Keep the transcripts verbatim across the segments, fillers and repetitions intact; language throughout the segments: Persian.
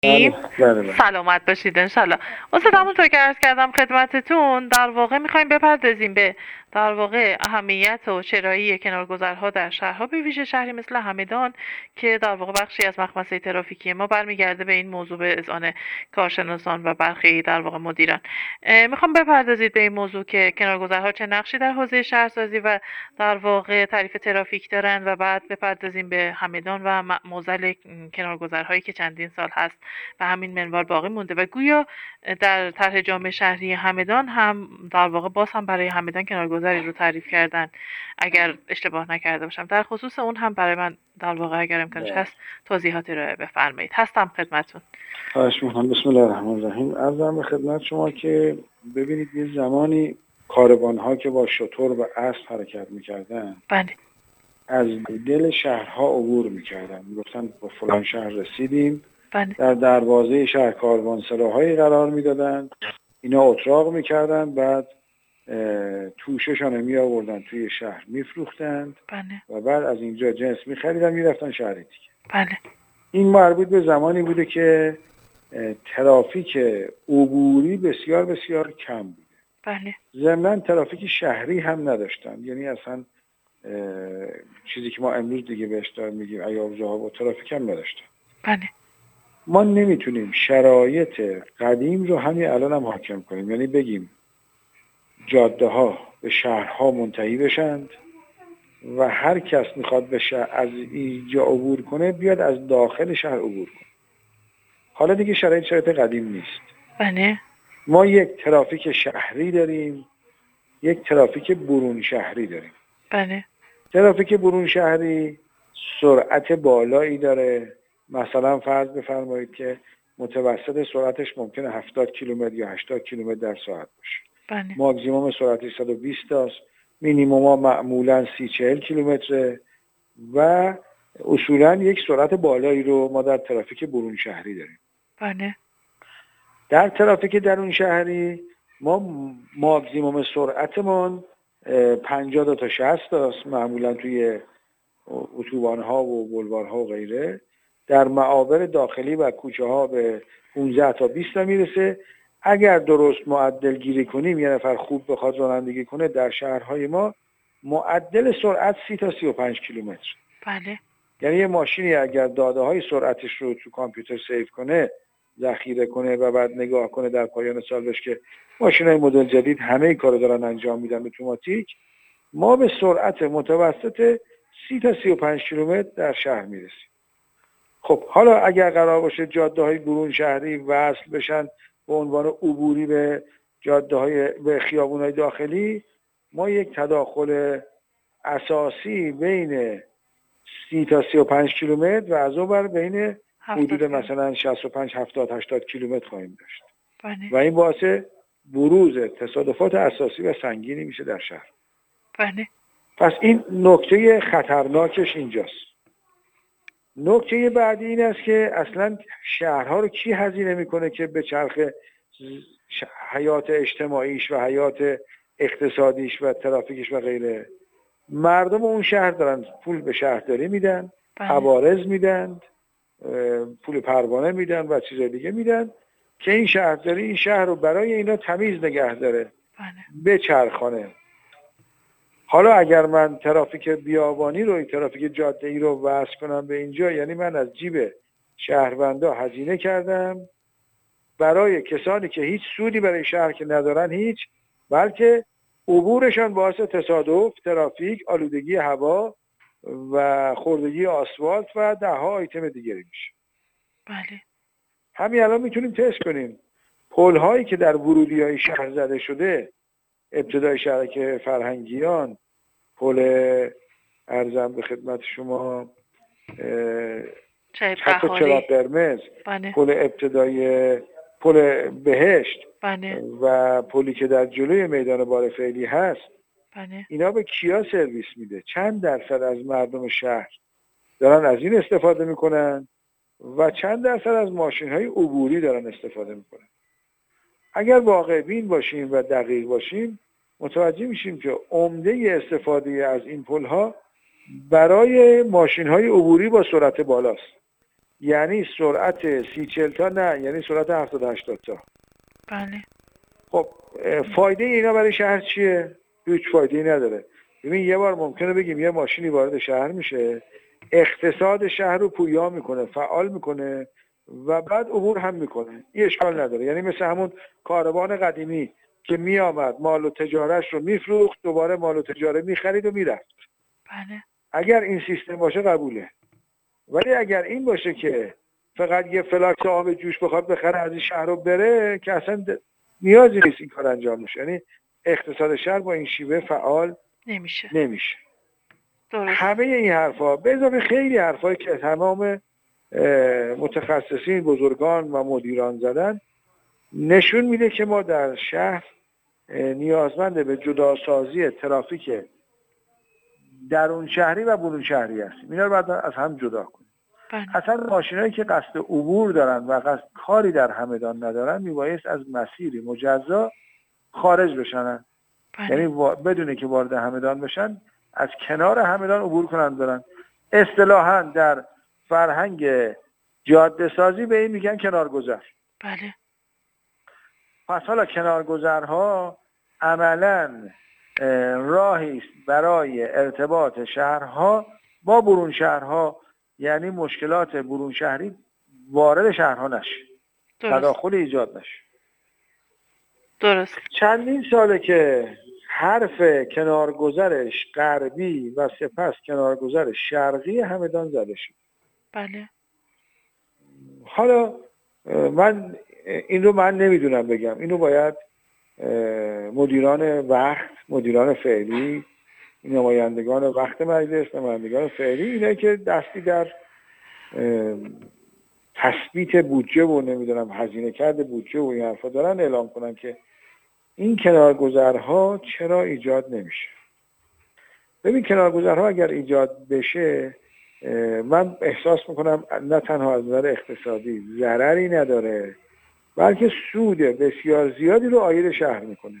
بله بله بله. سلامت باشید انشالله. استاد همونطور که عرض کردم خدمتتون، در واقع میخوایم بپردازیم به در واقع اهمیت و چرایی کنارگذرها در شهرها، به ویژه شهری مثل همدان که در واقع بخشی از مخمسه ترافیکی ما برمیگرده به این موضوع به اذعان کارشناسان و برخی در واقع مدیران. میخوام بپردازید به این موضوع که کنارگذرها چه نقشی در حوزه شهرسازی و در واقع تعریف ترافیک دارن و بعد بپردازیم به همدان و معضل کنارگذرهایی که چندین سال هست و همین منوال باقی مونده و گویا در طرح جامعه شهری همدان هم در واقع باز هم برای همدان کنارگذری رو تعریف کردن اگر اشتباه نکرده باشم. در خصوص اون هم برای من در واقع اگر امکانش هست توضیحاتی رو بفرمایید. هستم خدمتتون. خواهش می‌کنم. بسم الله الرحمن الرحیم. عرضم به خدمت شما که ببینید یه زمانی کاروان‌ها که با شتر و اسب حرکت می‌کردن، بله. از دل شهرها عبور می‌کردن. میگفتن با فلان شهر رسیدیم. بله. در دروازه شهر کاروانسراهایی قرار میدادند، اینا اتراق میکردن، بعد توششان می آوردن توی شهر میفروختند. بله. و بعد از اینجا جنس میخریدن میرفتن شهر دیگه. بله. این مربوط به زمانی بوده که ترافیک عبوری بسیار بسیار کم بوده. بله. ضمناً ترافیک شهری هم نداشتن، یعنی اصلا چیزی که ما امروز دیگه بهش داریم میگیم ایاب ذهاب و ترافیک هم نداشتن. بله. ما نمیتونیم شرایط قدیم رو همین الان هم حاکم کنیم، یعنی بگیم جاده ها به شهرها منتهی بشند و هر کس میخواد به شهر از اینجا عبور کنه بیاد از داخل شهر عبور کنه. حالا دیگه شرایط شرایط قدیم نیست. بله. ما یک ترافیک شهری داریم، یک ترافیک برون شهری داریم. بله. ترافیک برون شهری سرعت بالایی داره. مثلا فرض بفرمایید که متوسط سرعتش ممکنه هفتاد کیلومتر یا هشتاد کیلومتر در ساعت باشه. بله. ماکسیمم سرعتش صد و بیست است. مینیمم معمولا سی چهل کیلومتره و اصولا یک سرعت بالایی رو ما در ترافیک برون شهری داریم. بله. در ترافیک درون شهری ما ماکسیمم سرعتمون پنجاه تا شصت است، معمولا توی اتوبان‌ها و بولوارها و غیره. در معابر داخلی و کوچه ها به پانزده تا بیست تا میرسه. اگر درست معدل گیری کنیم، یه نفر خوب بخواد رانندگی کنه، در شهرهای ما معدل سرعت سی تا سی و پنج کیلومتر. بله. یعنی یه ماشینی اگر داده های سرعتش رو تو کامپیوتر سیو کنه، ذخیره کنه و بعد نگاه کنه در پایان سال بهش که ماشینای مدل جدید همه این کارو دارن انجام میدن اتوماتیک، ما به سرعت متوسط سی تا سی و پنج کیلومتر در شهر میرسیم. خب حالا اگر قرار باشه جاده های برون شهری وصل بشن به عنوان عبوری به جاده های به خیابون های داخلی، ما یک تداخل اساسی بین سی تا سی و پنج کیلومتر و از اون بر بین حدود مثلا شصت و پنج هفتاد هشتاد کیلومتر خواهیم داشت. بله. و این باعث بروز تصادفات اساسی و سنگینی میشه در شهر. بله. پس این نکته خطرناکش اینجاست. نکته بعدی این است که اصلا شهرها رو کی هزینه میکنه که به چرخ حیات اجتماعیش و حیات اقتصادیش و ترافیکش و غیره؟ مردم اون شهر دارن پول به شهرداری میدن، عوارض میدن، پول پروانه میدن و چیزای دیگه میدن که این شهرداری این شهر رو برای اینا تمیز نگه داره، به چرخانه. حالا اگر من ترافیک بیابانی رو، ترافیک جاده‌ای رو وصل کنم به اینجا، یعنی من از جیب شهروندا هزینه کردم برای کسانی که هیچ سودی برای شهر که ندارن هیچ، بلکه عبورشان باعث تصادف، ترافیک، آلودگی هوا و خوردگی آسفالت و ده ها آیتم دیگری میشه. بله. همین الان میتونیم تست کنیم. پل هایی که در ورودی های شهر زده شده، ابتدای شهرک فرهنگیان، پل ارزم به خدمت شما خط چراغ قرمز، پل ابتدای پل بهشت، بله. و پلی که در جلوی میدان بارفعلی هست، بله. اینا به کیا سرویس میده؟ چند درصد از مردم شهر دارن از این استفاده میکنن و چند درصد از ماشین های عبوری دارن استفاده میکنن؟ اگر واقع بین باشیم و دقیق باشیم متوجه میشیم که عمده استفاده از این پل ها برای ماشین های عبوری با سرعت بالاست. یعنی سرعت سی چل تا نه، یعنی سرعت هفتاد هشتاد تا. بله. خب فایده اینا برای شهر چیه؟ هیچ فایده‌ای نداره. ببین یه بار ممکنه بگیم یه ماشینی وارد شهر میشه، اقتصاد شهر رو پویا میکنه، فعال میکنه و بعد عبور هم میکنه. این اشکال نداره. یعنی مثل همون کاروان قدیمی که میآمد مال و تجارتش رو میفروخت، دوباره مال و تجاره میخرید و میرفت. بله. اگر این سیستم باشه قبوله. ولی اگر این باشه که فقط یه فلاکس آب جوش بخواد بخره از این شهر رو بره، که اصلا نیازی نیست این کار انجام بشه. یعنی اقتصاد شهر با این شیوه فعال نمیشه. نمیشه. درست. همه این حرفا به اضافه خیلی حرفایی که تمام متخصصین، بزرگان و مدیران زدن نشون میده که ما در شهر نیازمند به جداسازی ترافیک درون شهری و برون شهری هستیم. اینا رو باید از هم جدا کنیم. بله. اصلا ماشینایی که قصد عبور دارن و قصد کاری در همدان ندارن میبایست از مسیری مجزا خارج بشن. بله. یعنی بدونه که وارد همدان بشن، از کنار همدان عبور کنن برن. اصطلاحاً در فرهنگ جاده سازی به این میگن کنارگذر. بله. پس حالا کنارگذرها عملاً راهی است برای ارتباط شهرها با برون شهرها، یعنی مشکلات برون شهری وارد شهرها نشه، تداخل ایجاد نشه. درست. چندین ساله که حرف کنارگذرش غربی و سپس کنارگذر شرقی همدان زده شد. بله. حالا من این رو من نمیدونم بگم، اینو باید مدیران وقت، مدیران فعلی، نمایندگان وقت مجلس، نمایندگان فعلی، اینایی که دستی در تثبیت بودجه و نمیدونم هزینه کرده بودجه و این حرفا دارن اعلام کنن که این کنارگذرها چرا ایجاد نمیشه. ببین کنارگذرها اگر ایجاد بشه، من احساس میکنم نه تنها از نظر اقتصادی ضرری نداره، بلکه سود بسیار زیادی رو عاید شهر میکنه.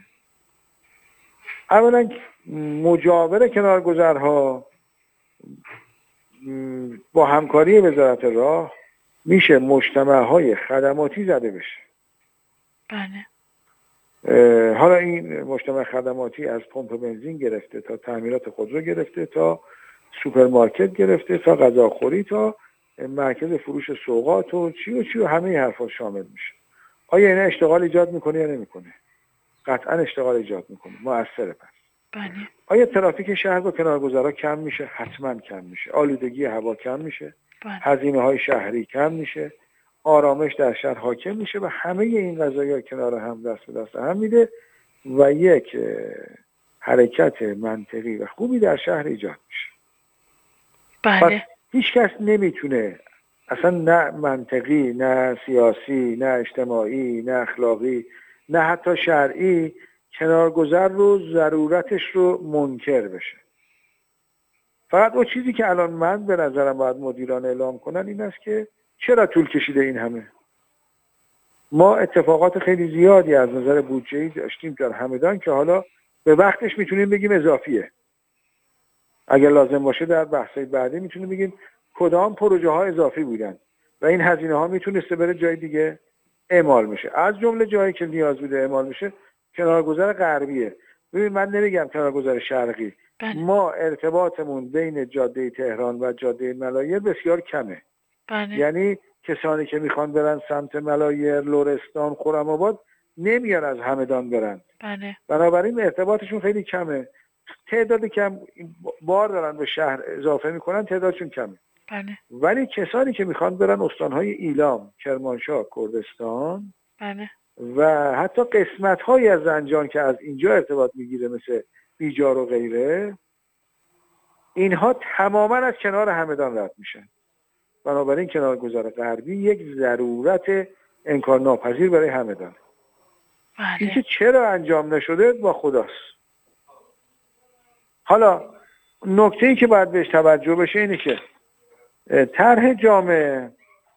اولا مجاور کنارگذرها با همکاری وزارت راه میشه مجتمع‌های خدماتی زده بشه. بله. حالا این مجتمع خدماتی از پمپ بنزین گرفته تا تعمیرات خودرو گرفته تا سوپرمارکت گرفته تا غذاخوری تا مرکز فروش سوغات و چی و چی و همه حرفا شامل میشه. آیا اینا اشتغال ایجاد میکنه یا نمیکنه؟ قطعا اشتغال ایجاد میکنه، مؤثره. پس بله. آیا ترافیک شهر با کنارگذرها کم میشه؟ حتما کم میشه. آلودگی هوا کم میشه، بله. هزینه های شهری کم میشه، آرامش در شهر حاکم میشه و همه این قضایا کنار هم دست به دست هم میده و یک حرکت منطقی و خوبی در شهر ایجاد میشه. بله. هیچ کس نمیتونه اصلا، نه منطقی، نه سیاسی، نه اجتماعی، نه اخلاقی، نه حتی شرعی، کنارگذر رو ضرورتش رو منکر بشه. فقط اون چیزی که الان من به نظرم باید مدیران اعلام کنن این است که چرا طول کشیده این همه. ما اتفاقات خیلی زیادی از نظر بودجه‌ای داشتیم در همدان که حالا به وقتش میتونیم بگیم اضافیه. اگر لازم باشه در بحث‌های بعدی میتونیم بگیم کدام پروژه ها اضافی بودن و این هزینه ها میتونسته بره جای دیگه اعمال میشه. از جمله جایی که نیاز بوده اعمال میشه کنارگذر غربیه. ببین من نمیگم کنارگذر شرقی. بله. ما ارتباطمون بین جاده تهران و جاده ملایر بسیار کمه. بله. یعنی کسانی که میخوان برن سمت ملایر، لرستان، خرم‌آباد نمیان از همدان برن. بله. بنابراین ارتباطشون خیلی کمه. تعدادی کم بار دارن به شهر اضافه میکنن، تعدادشون کمه. بله. ولی کسانی که میخوان برن استانهای ایلام، کرمانشاه، کردستان، بله. و حتی قسمت‌هایی از زنجان که از اینجا ارتباط میگیره مثل بیجار و غیره، اینها تماما از کنار همدان رد میشن. بنابراین کنارگذر غربی یک ضرورت انکار ناپذیر برای همدان. بله. اینکه چرا انجام نشده با خداست. حالا نکته‌ای که باید بهش توجه بشه اینه که طرح جامعه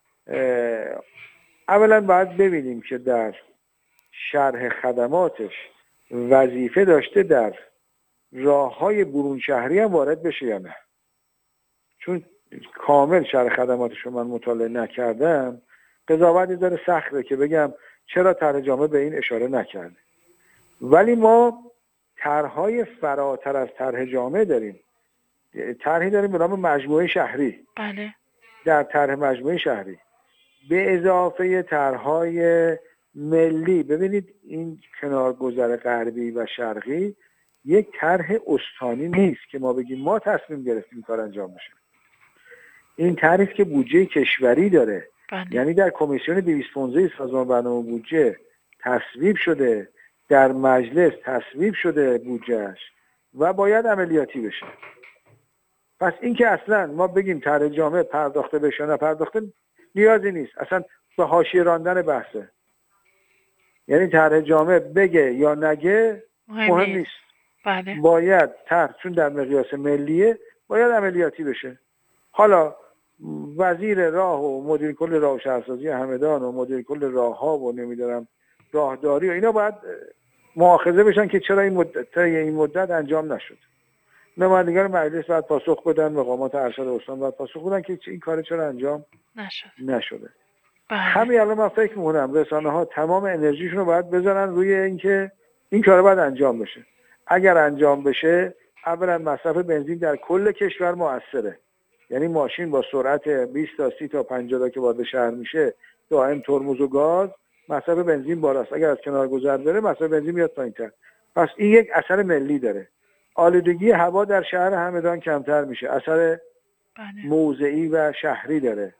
اولا باید ببینیم که در شرح خدماتش وظیفه داشته در راه‌های برون شهری هم وارد بشه یا نه. چون کامل شرح خدماتش رو من مطالعه نکردم، قضاوت یه ذره سخته که بگم چرا طرح جامع به این اشاره نکرده. ولی ما طرح‌های فراتر از طرح جامع داریم. طرحی داریم به نام مجموعه شهری. بله. در طرح مجموعه شهری به اضافه طرح‌های ملی، ببینید این کنارگذر غربی و شرقی یک طرح استانی نیست که ما بگیم ما تصمیم گرفتیم کار انجام بشه. این طرحی که بودجه کشوری داره. بله. یعنی در کمیسیون دویست و پانزده سازمان برنامه بودجه تصویب شده، در مجلس تصویب شده بودجهش و باید عملیاتی بشه. پس این که اصلا ما بگیم طرح جامع پرداخته بشه نه پرداخته نیازی نیست، اصلا به حاشیه راندن بحثه. یعنی طرح جامع بگه یا نگه مهم, مهم نیست. بله. باید طرح چون در مقیاس ملیه باید عملیاتی بشه. حالا وزیر راه و مدیر کل راه و شهرسازی همدان و مدیر کل راهها و نمیدونم راهداری و اینا باید مؤاخذه بشن که چرا این مدت این مدت انجام نشد. نمایندگان مجلس باید پاسخ بدن، مقامات ارشد استان باید پاسخ بدن که این کار چرا انجام نشد. نشده. بله. همین الان من فکر می‌کنم رسانه‌ها تمام انرژیشون رو باید بذارن روی اینکه این کار باید انجام بشه. اگر انجام بشه اولا مصرف بنزین در کل کشور مؤثره. یعنی ماشین با سرعت بیست تا سی تا پنجاه تا که وارد شهر میشه دائم ترمز و گاز مصرف بنزین بالاست. اگر از کنار گذر بره مصرف بنزین میاد پایین‌تر. پس این یک اثر ملی داره. آلودگی هوا در شهر همدان کمتر میشه. اثر موضعی و شهری داره.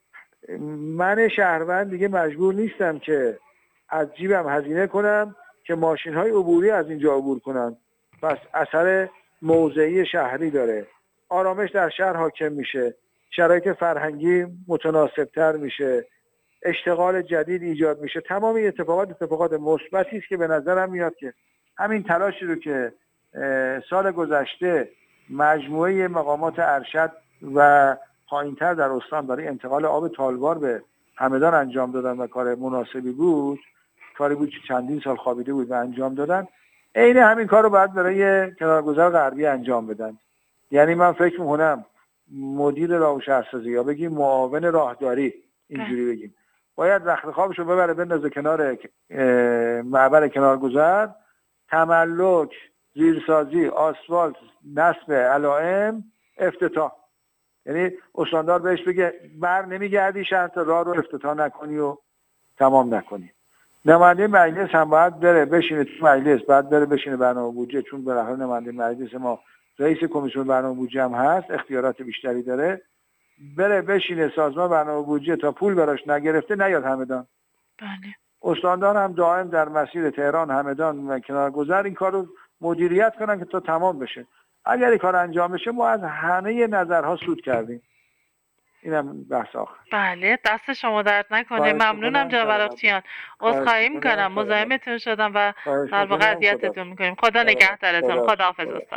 من شهروند دیگه مجبور نیستم که از جیبم هزینه کنم که ماشین‌های عبوری از اینجا عبور کنن. پس اثر موضعی شهری داره. آرامش در شهر حاکم میشه، شرایط فرهنگی متناسبتر میشه، اشتغال جدید ایجاد میشه. تمام این اتفاقات اتفاقات مثبتی است که به نظرم میاد که همین تلاشی رو که سال گذشته مجموعه مقامات ارشد و پایینتر در استان برای انتقال آب تالوار به همدان انجام دادن و کار مناسبی بود، کاری بود که چندین سال خوابیده بود و انجام دادن، عین همین کار رو باید برای کنارگذر غربی انجام بدن. یعنی من فکر میکنم مدیر راه و شهرسازی یا بگیم معاون راهداری اینجوری بگیم باید رخت خوابشو ببره بندازه کنار معبر کنارگذر، تملک، زیرسازی، آسفالت، نصب علائم، افتتاح. یعنی استاندار بهش بگه بر نمیگردی شهر تا راه رو افتتاح نکنی و تمام نکنی. نماینده مجلس هم باید بره بشینه تو مجلس، بعد بره بشینه برنامه بودجه، چون به هر نماینده مجلس ما رئیس کمیسیون برنامه بودجه هم هست، اختیارات بیشتری داره، بره بشینه سازمان برنامه بودجه تا پول براش نگرفته نیاد همدان. بله. استاندار هم دائم در مسیر تهران، همدان و کنارگذر این کار رو مدیریت کنن که تا تمام بشه. اگر این کار انجام بشه ما از همه نظرها سود کردیم. اینم بحث آخر. بله، دست شما درد نکنه. ممنونم جناب عراقچیان. عذرخواهی میکنم مزاحمتون شدم و در واقع اذیتتون میکنیم. خدا نگهدارتون. خداحافظ استاد.